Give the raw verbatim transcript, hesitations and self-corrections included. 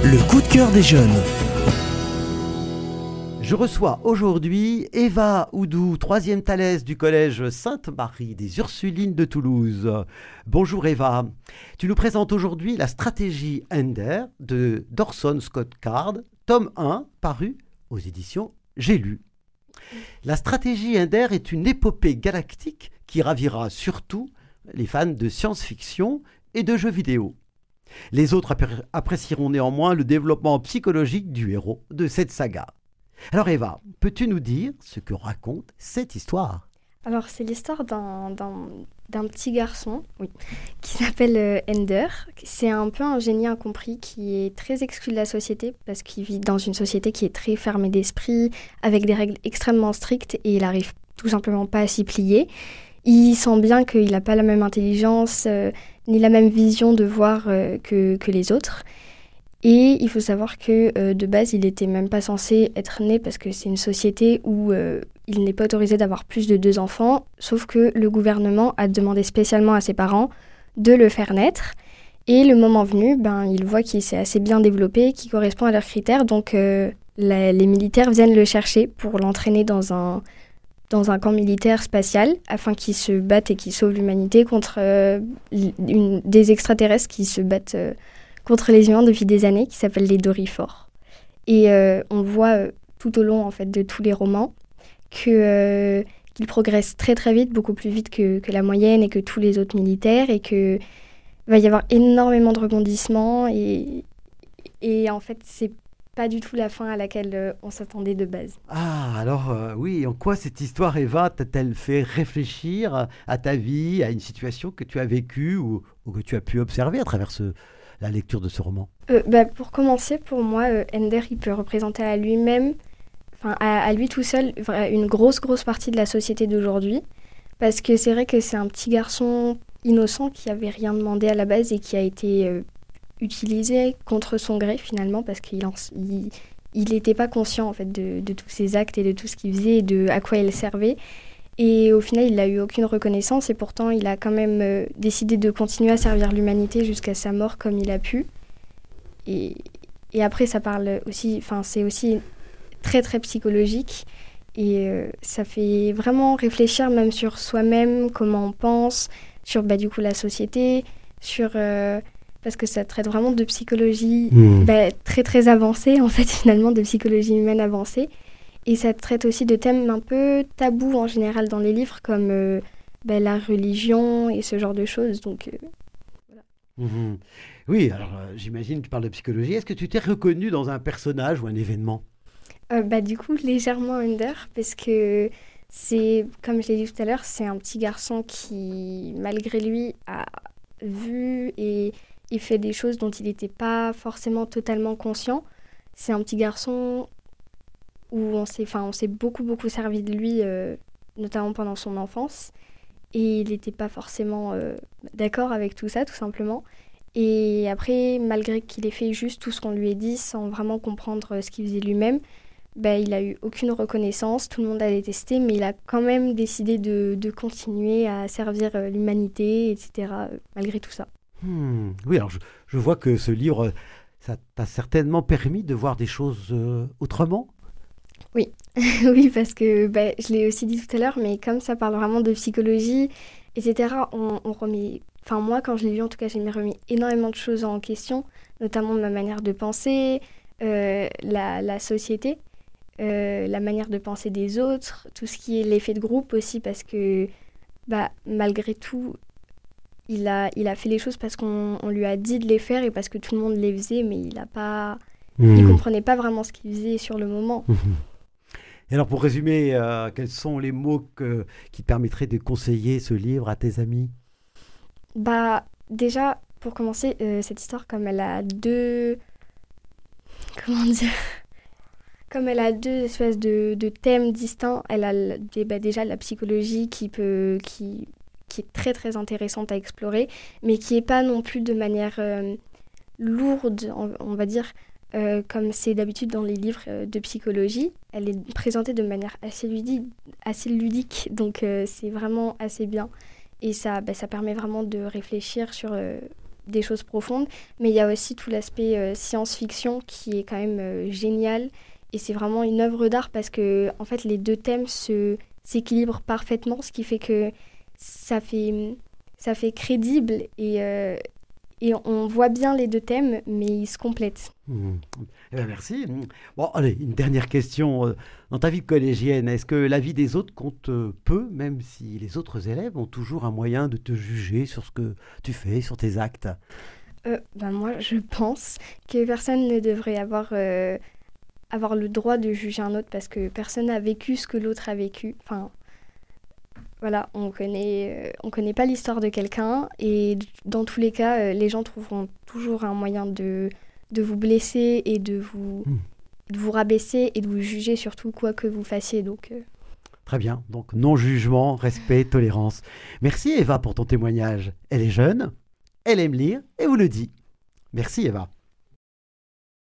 Le coup de cœur des jeunes. Je reçois aujourd'hui Eva Oudou, troisième Thalès du collège Sainte-Marie des Ursulines de Toulouse. Bonjour Eva. Tu nous présentes aujourd'hui la stratégie Ender de Dorson Scott Card, tome un, paru aux éditions J'ai lu. La stratégie Ender est une épopée galactique qui ravira surtout les fans de science-fiction et de jeux vidéo. Les autres appré- apprécieront néanmoins le développement psychologique du héros de cette saga. Alors Eva, peux-tu nous dire ce que raconte cette histoire ? Alors c'est l'histoire d'un, d'un, d'un petit garçon oui, qui s'appelle euh, Ender. C'est un peu un génie incompris qui est très exclu de la société parce qu'il vit dans une société qui est très fermée d'esprit, avec des règles extrêmement strictes et il n'arrive tout simplement pas à s'y plier. Il sent bien qu'il n'a pas la même intelligence euh, ni la même vision de voir euh, que, que les autres. Et il faut savoir que euh, de base, il n'était même pas censé être né parce que c'est une société où euh, il n'est pas autorisé d'avoir plus de deux enfants, sauf que le gouvernement a demandé spécialement à ses parents de le faire naître. Et le moment venu, ben, il voit qu'il s'est assez bien développé, qu'il correspond à leurs critères, donc euh, la, les militaires viennent le chercher pour l'entraîner dans un... dans un camp militaire spatial, afin qu'ils se battent et qu'ils sauvent l'humanité contre euh, une, des extraterrestres qui se battent euh, contre les humains depuis des années, qui s'appellent les Dorifores. Et euh, on voit euh, tout au long en fait, de tous les romans que, euh, qu'ils progressent très très vite, beaucoup plus vite que, que la moyenne et que tous les autres militaires, et qu'il va y avoir énormément de rebondissements, et, et en fait c'est pas du tout la fin à laquelle euh, on s'attendait de base. Ah, alors euh, oui, en quoi cette histoire, Eva, t'a-t-elle fait réfléchir à ta vie, à une situation que tu as vécue ou, ou que tu as pu observer à travers ce, la lecture de ce roman ? euh, bah, Pour commencer, pour moi, euh, Ender, il peut représenter à lui-même, enfin à, à lui tout seul, une grosse, grosse partie de la société d'aujourd'hui. Parce que c'est vrai que c'est un petit garçon innocent qui n'avait rien demandé à la base et qui a été... Euh, utilisé contre son gré finalement parce qu'il il, il était pas conscient en fait de, de tous ses actes et de tout ce qu'il faisait et de à quoi il servait, et au final il n'a eu aucune reconnaissance et pourtant il a quand même euh, décidé de continuer à servir l'humanité jusqu'à sa mort comme il a pu. Et, et après ça parle aussi, enfin c'est aussi très très psychologique et euh, ça fait vraiment réfléchir même sur soi-même, comment on pense, sur bah, du coup la société, sur euh, parce que ça traite vraiment de psychologie mmh. bah, très très avancée, en fait, finalement, de psychologie humaine avancée. Et ça traite aussi de thèmes un peu tabous en général dans les livres, comme euh, bah, la religion et ce genre de choses. Donc, euh, voilà. Mmh. Oui, alors euh, j'imagine que tu parles de psychologie. Est-ce que tu t'es reconnue dans un personnage ou un événement ? euh, bah, Du coup, légèrement Ender, parce que c'est, comme je l'ai dit tout à l'heure, c'est un petit garçon qui, malgré lui, a vu et... il fait des choses dont il n'était pas forcément totalement conscient. C'est un petit garçon où on s'est, enfin, on s'est beaucoup, beaucoup servi de lui, euh, notamment pendant son enfance. Et il n'était pas forcément euh, d'accord avec tout ça, tout simplement. Et après, malgré qu'il ait fait juste tout ce qu'on lui ait dit, sans vraiment comprendre ce qu'il faisait lui-même, bah, il n'a eu aucune reconnaissance, tout le monde a détesté, mais il a quand même décidé de, de continuer à servir euh, l'humanité, et cetera, euh, malgré tout ça. Hmm, oui, alors je, je vois que ce livre, ça t'a certainement permis de voir des choses euh, autrement. Oui, oui, parce que bah, je l'ai aussi dit tout à l'heure, mais comme ça parle vraiment de psychologie, et cetera, on, on remet... Enfin, moi, quand je l'ai lu, en tout cas, j'ai remis énormément de choses en question, notamment ma manière de penser, euh, la, la société, euh, la manière de penser des autres, tout ce qui est l'effet de groupe aussi, parce que bah, malgré tout... Il a, il a fait les choses parce qu'on on lui a dit de les faire et parce que tout le monde les faisait, mais il a pas, mmh. il comprenait pas vraiment ce qu'il faisait sur le moment. Mmh. Et alors, pour résumer, euh, quels sont les mots que, qui permettraient de conseiller ce livre à tes amis ? Bah, déjà, pour commencer, euh, cette histoire, comme elle a deux... Comment dire ? Comme elle a deux espèces de, de thèmes distincts, elle a des, bah, déjà la psychologie qui peut... Qui, qui est très très intéressante à explorer, mais qui n'est pas non plus de manière euh, lourde, on, on va dire, euh, comme c'est d'habitude dans les livres euh, de psychologie. Elle est présentée de manière assez ludique, assez ludique donc euh, c'est vraiment assez bien. Et ça, bah, ça permet vraiment de réfléchir sur, euh, des choses profondes, mais il y a aussi tout l'aspect euh, science-fiction qui est quand même euh, génial. Et c'est vraiment une œuvre d'art parce que en fait, les deux thèmes se, s'équilibrent parfaitement, ce qui fait que ça fait, ça fait crédible et, euh, et on voit bien les deux thèmes, mais ils se complètent. Mmh. Eh bien, merci. Bon, allez, une dernière question. Dans ta vie collégienne, est-ce que la vie des autres compte peu, même si les autres élèves ont toujours un moyen de te juger sur ce que tu fais, sur tes actes? euh, ben Moi, je pense que personne ne devrait avoir... Euh, avoir le droit de juger un autre parce que personne n'a vécu ce que l'autre a vécu. Enfin, voilà, on connaît, euh, on connaît pas l'histoire de quelqu'un et dans tous les cas, euh, les gens trouveront toujours un moyen de, de vous blesser et de vous, mmh. de vous rabaisser et de vous juger surtout quoi que vous fassiez. Donc, euh... Très bien, donc non-jugement, respect, tolérance. Merci Eva pour ton témoignage. Elle est jeune, elle aime lire et vous le dit. Merci Eva.